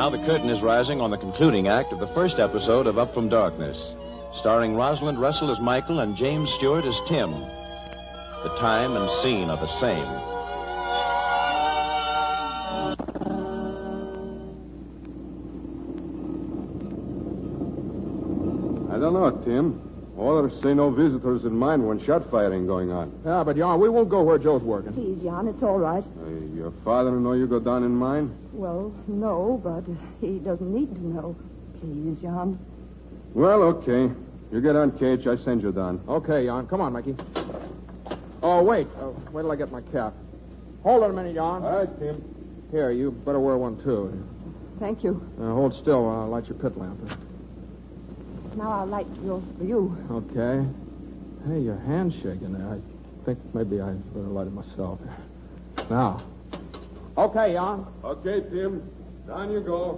now the curtain is rising on the concluding act of the first episode of Up From Darkness, starring Rosalind Russell as Michael and James Stewart as Tim. The time and scene are the same. I don't know, Tim. Orders say no visitors in mine when shot firing going on. Yeah, but, Jan, we won't go where Joe's working. Please, Jan, it's all right. Your father know you go down in mine? Well, no, but he doesn't need to know. Please, Jan. Well, okay. You get on, Cage. I send you down. Okay, Jan. Come on, Mickey. Oh, wait. Wait till I get my cap. Hold it a minute, Jan. All right, Tim. Here, you better wear one, too. Thank you. Hold still while I light your pit lamp. Now I'll light yours for you. Okay. Hey, your hand's shaking there. I think maybe I better light it myself. Now. Okay, Jan. Okay, Tim. Down you go.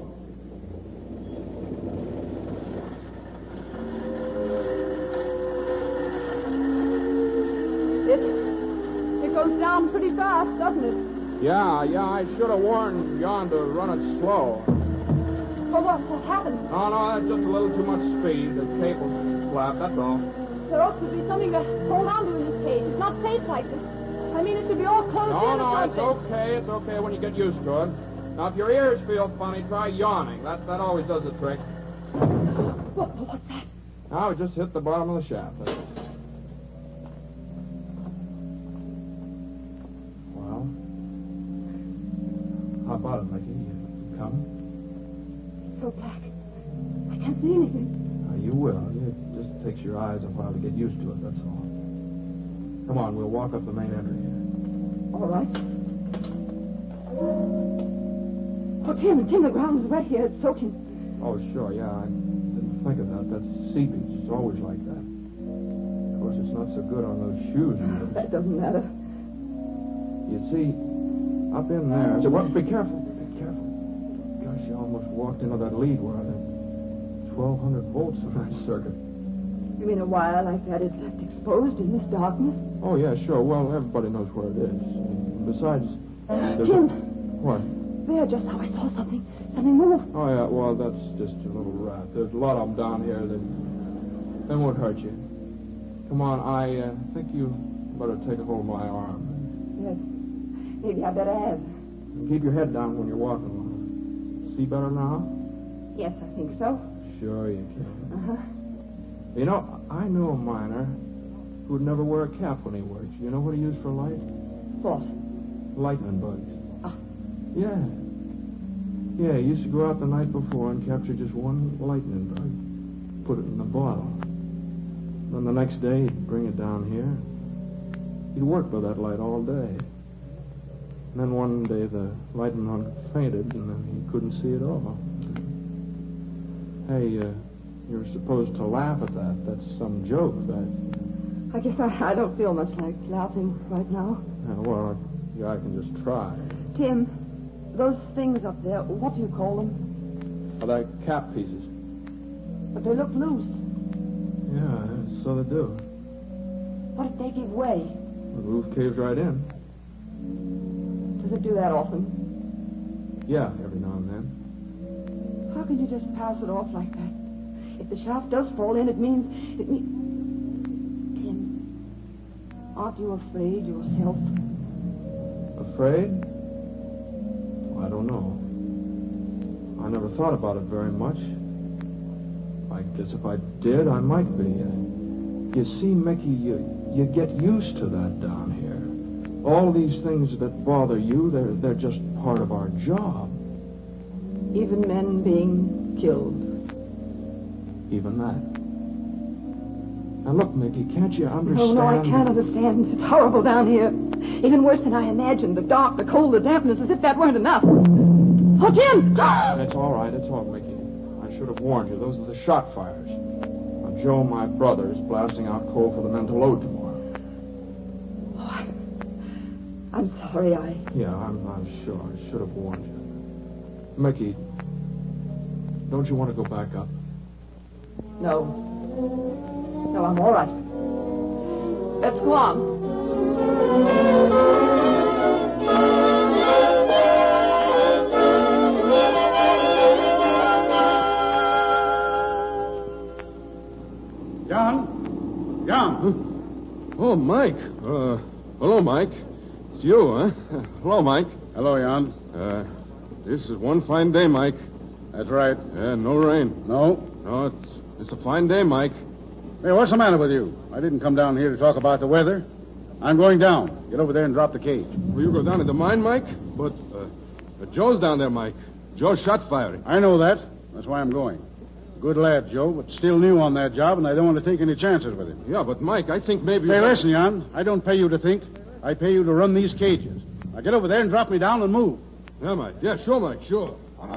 It goes down pretty fast, doesn't it? Yeah, I should have warned Jan to run it slow. Well, what happened? No, that's just a little too much speed. The cable's flat, that's all. There ought to be something to hold on to in this cage. It's not safe like this. I mean, it should be all closed in. No, it's okay. It's okay when you get used to it. Now, if your ears feel funny, try yawning. That always does the trick. What's that? Now, it just hit the bottom of the shaft. Well, how about it, Mickey? You coming? So black. I can't see anything. You will. It just takes your eyes a while to get used to it, that's all. Come on, we'll walk up the main entry here. All right. Oh, Tim, the ground is wet here. It's soaking. Oh, sure, yeah. I didn't think of that. That's seepage. It's always like that. Of course, it's not so good on those shoes. That doesn't matter. You see, up in there... So, be careful. Be careful. Gosh, you almost walked into that lead wire. There 1,200 volts on that circuit. You mean a wire like that is left exposed in this darkness? Oh, yeah, sure. Well, everybody knows where it is. Besides... Tim! What? There, just now I saw something. Something move. Oh, yeah, well, that's just a little rat. There's a lot of them down here that won't hurt you. Come on, I think you better take a hold of my arm. Yes. Maybe I better have. And keep your head down when you're walking. See better now? Yes, I think so. Sure you can. Uh-huh. You know, I knew a miner who would never wear a cap when he worked. You know what he used for light? What? Lightning bugs. Ah. Yeah. Yeah, he used to go out the night before and capture just one lightning bug. Put it in a bottle. Then the next day, he'd bring it down here. He'd work by that light all day. And then one day, the lightning bug fainted, and then he couldn't see at all. Hey, you're supposed to laugh at that. That's some joke, that. I guess I don't feel much like laughing right now. Well, yeah, I can just try. Tim, those things up there, what do you call them? Oh, they're cap pieces. But they look loose. Yeah, so they do. What if they give way? The roof caves right in. Does it do that often? Yeah, every now and then. How can you just pass it off like that? If the shaft does fall in, it means... Tim, aren't you afraid yourself? Afraid? Well, I don't know. I never thought about it very much. I guess if I did, I might be. You see, Mickey, you get used to that down here. All these things that bother you, they're just part of our job. Even men being killed. Even that. Now, look, Mickey, can't you understand? No, I can't understand. It's horrible down here. Even worse than I imagined. The dark, the cold, the dampness, as if that weren't enough. Oh, Jim! It's all right, Mickey. I should have warned you. Those are the shot fires. Now, Joe, my brother, is blasting out coal for the men to load tomorrow. Oh, I'm sorry, Yeah, I'm sure. I should have warned you. Mickey, don't you want to go back up? No. No, I'm all right. Let's go on. Oh, Mike. Hello, Mike. It's you, huh? Hello, Mike. Hello, Jan. This is one fine day, Mike. That's right. No rain. No? No, it's a fine day, Mike. Hey, what's the matter with you? I didn't come down here to talk about the weather. I'm going down. Get over there and drop the cage. Will you go down to the mine, Mike? But Joe's down there, Mike. Joe's shot firing. I know that. That's why I'm going. Good lad, Joe, but still new on that job, and I don't want to take any chances with him. Yeah, but, Mike, I think maybe... Hey, listen, Jan. I don't pay you to think. I pay you to run these cages. Now get over there and drop me down and move. Yeah, Mike. Yeah, sure, Mike, sure.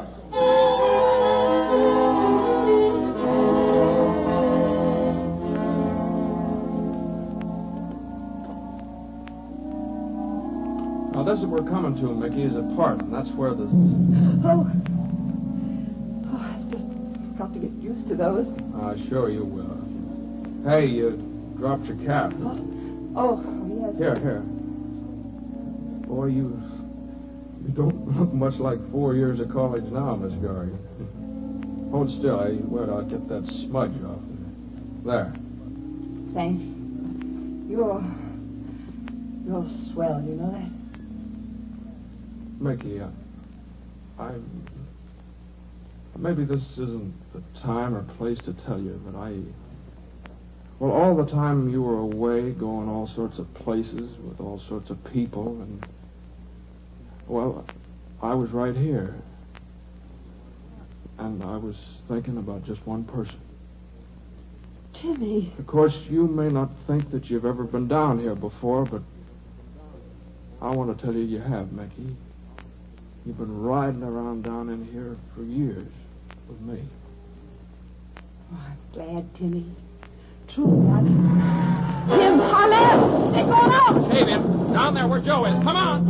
Now, this is what we're coming to, Mickey, is a part, and that's where the... Oh, I've just got to get used to those. Sure you will. Hey, you dropped your cap. Oh, yes. Here. Boy, you don't look much like 4 years of college now, Miss Gary. Hold still. I'll get that smudge off. There. Thanks. You're swell, you know that? Mickey, maybe this isn't the time or place to tell you, but well, all the time you were away, going all sorts of places with all sorts of people, and, well, I was right here. And I was thinking about just one person. Timmy. Of course, you may not think that you've ever been down here before, but I want to tell you have, Mickey. You've been riding around down in here for years with me. Oh, I'm glad, Timmy. Truly, Tim, Harlan! They're going out! Save him. Down there where Joe is. Come on!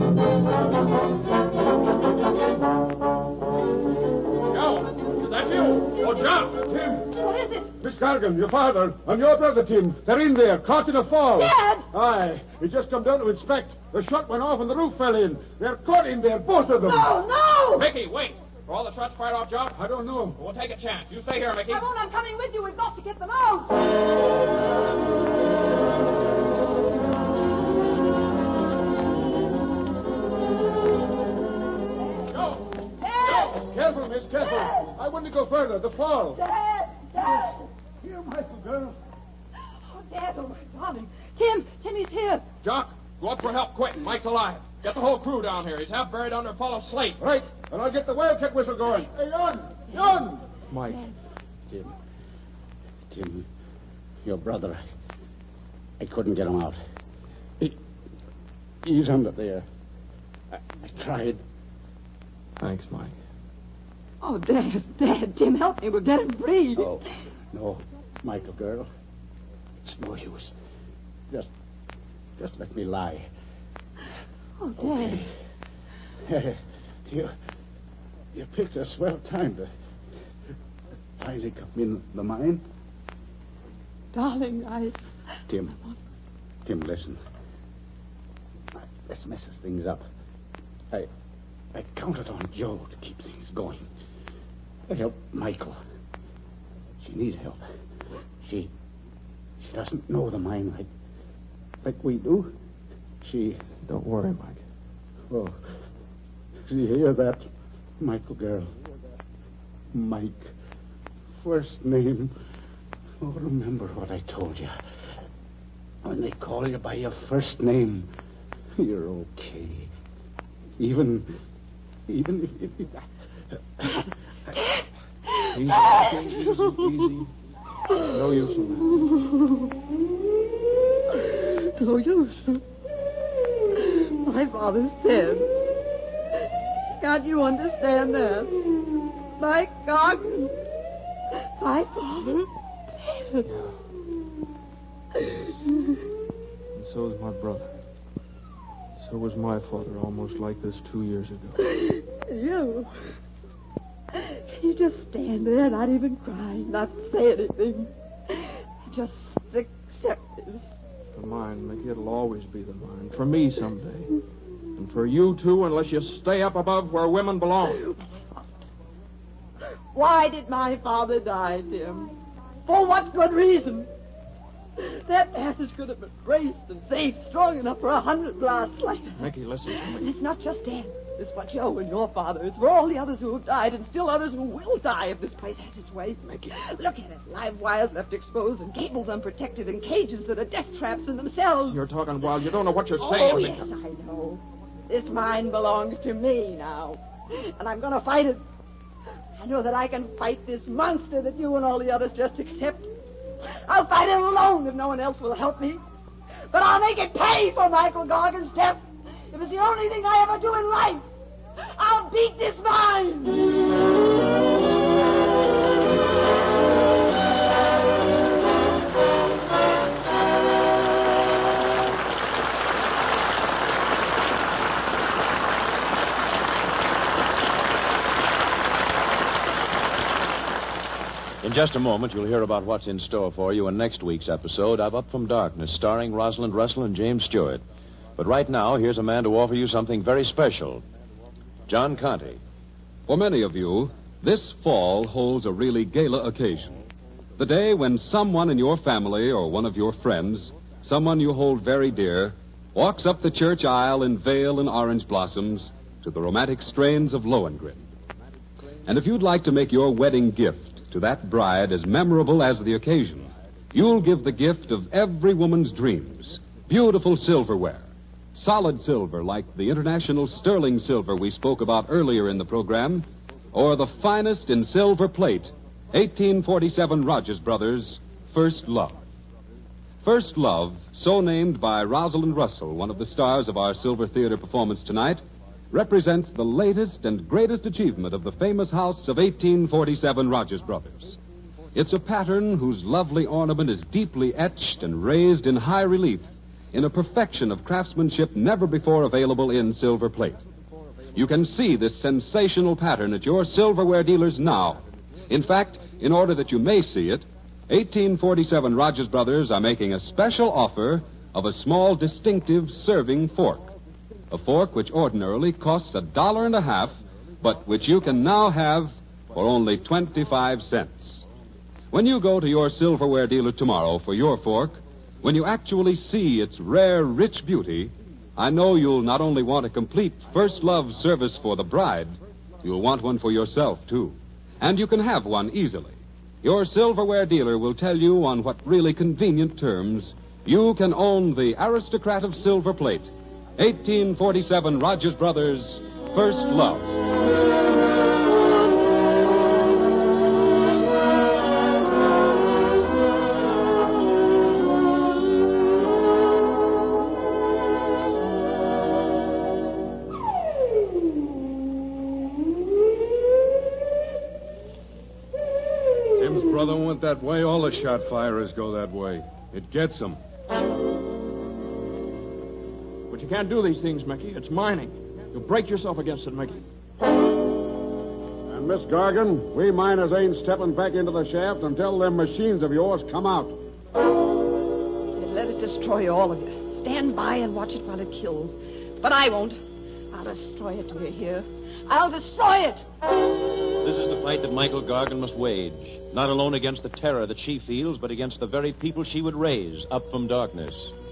Joe, is that you? Oh, John! Tim! What is it? Miss Carrigan, your father, and your brother, Tim. They're in there, caught in a fall. Dad! Aye. He just come down to inspect. The shot went off and the roof fell in. They're caught in there, both of them. No! Mickey, wait. Are all the shots fired off, Joe? I don't know. We'll take a chance. You stay here, Mickey. I won't. I'm coming with you. We've got to get them out. Joe! Dad! Careful, miss, careful. Dad! I wouldn't go further. The fall. Dad! Here, Michael, girl. Oh, Dad, oh, my darling. Timmy's here. Jock, go up for help quick. Mike's alive. Get the whole crew down here. He's half buried under a fall of slate. Right, and I'll get the wildcat whistle going. Hey, Jan! Mike. Tim, your brother, I couldn't get him out. He's under there. I tried. Thanks, Mike. Oh, Dad, Tim, help me. We'll get him free. Oh, no, Michael, girl. It's no use. Just let me lie. Oh, Dad. Okay. You picked a swell time to finally come in the mine. Darling, Tim, listen. This messes things up. I counted on Joe to keep things going. To help Michael. She needs help. She doesn't know the mine like we do. Don't worry, Mike. Oh, you hear that, Michael, girl? Mike. First name. Oh, remember what I told you. When they call you by your first name, you're okay. Even if... Easy. No use in that. No use. My father's dead. Can't you understand that? My God. My father dead. And so is my brother. So was my father, almost like this 2 years ago. You. You just stand there, not even cry, not say anything. Just accept this. The mine, Mickey, it'll always be the mine. For me someday. And for you, too, unless you stay up above where women belong. Why did my father die, Tim? For what good reason? That passage could have been braced and safe, strong enough for 100 blasts like that. Mickey, listen to And me. it's not just Dan. It's for Joe and your father. It's for all the others who have died and still others who will die if this place has its way. Mickey. Look at it. Live wires left exposed and cables unprotected and cages that are death traps in themselves. You're talking wild. You don't know what you're saying. Oh, yes, I know. This mine belongs to me now. And I'm going to fight it. I know that I can fight this monster that you and all the others just accept. I'll fight it alone if no one else will help me. But I'll make it pay for Michael Gargan's death. If it's the only thing I ever do in life, I'll beat this mine. In just a moment, you'll hear about what's in store for you in next week's episode of Up from Darkness, starring Rosalind Russell and James Stewart. But right now, here's a man to offer you something very special. John Conte. For many of you, this fall holds a really gala occasion. The day when someone in your family or one of your friends, someone you hold very dear, walks up the church aisle in veil and orange blossoms to the romantic strains of Lohengrin. And if you'd like to make your wedding gift to that bride as memorable as the occasion, you'll give the gift of every woman's dreams, beautiful silverware, solid silver like the international sterling silver we spoke about earlier in the program, or the finest in silver plate, 1847 Rogers Brothers, First Love. First Love, so named by Rosalind Russell, one of the stars of our Silver Theater performance tonight, represents the latest and greatest achievement of the famous house of 1847 Rogers Brothers. It's a pattern whose lovely ornament is deeply etched and raised in high relief in a perfection of craftsmanship never before available in silver plate. You can see this sensational pattern at your silverware dealers now. In fact, in order that you may see it, 1847 Rogers Brothers are making a special offer of a small distinctive serving fork. A fork which ordinarily costs $1.50, but which you can now have for only 25 cents. When you go to your silverware dealer tomorrow for your fork, when you actually see its rare, rich beauty, I know you'll not only want a complete First Love service for the bride, you'll want one for yourself, too. And you can have one easily. Your silverware dealer will tell you on what really convenient terms you can own the aristocrat of silver plate, 1847 Rogers Brothers, First Love. Tim's brother went that way. All the shot firers go that way. It gets them. But you can't do these things, Mickey. It's mining. You'll break yourself against it, Mickey. And Miss Gargan, we miners ain't stepping back into the shaft until them machines of yours come out. Let it destroy all of you. Stand by and watch it while it kills. But I won't. I'll destroy it till you're here. I'll destroy it. This is the fight that Michael Gargan must wage, not alone against the terror that she feels, but against the very people she would raise up from darkness.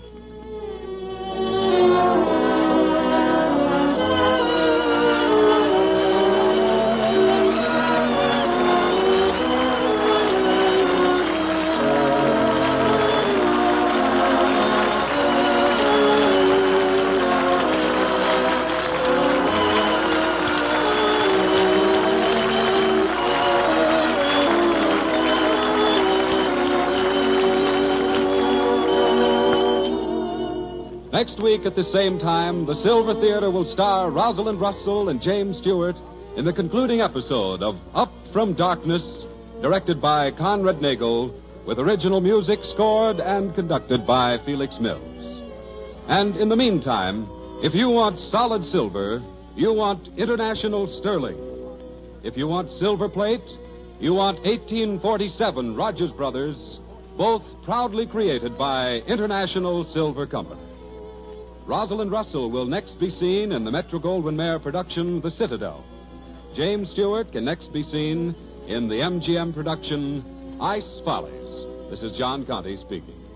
Next week at the same time, the Silver Theater will star Rosalind Russell and James Stewart in the concluding episode of Up from Darkness, directed by Conrad Nagel, with original music scored and conducted by Felix Mills. And in the meantime, if you want solid silver, you want international sterling. If you want silver plate, you want 1847 Rogers Brothers, both proudly created by International Silver Company. Rosalind Russell will next be seen in the Metro-Goldwyn-Mayer production, The Citadel. James Stewart can next be seen in the MGM production, Ice Follies. This is John Conte speaking.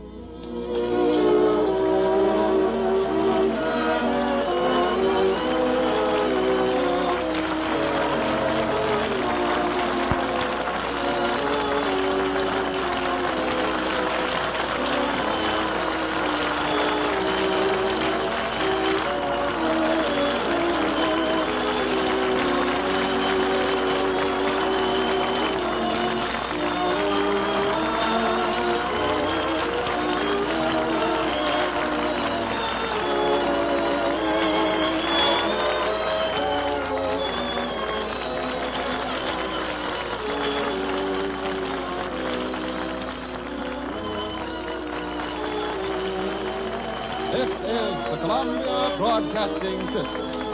This is the Columbia Broadcasting System.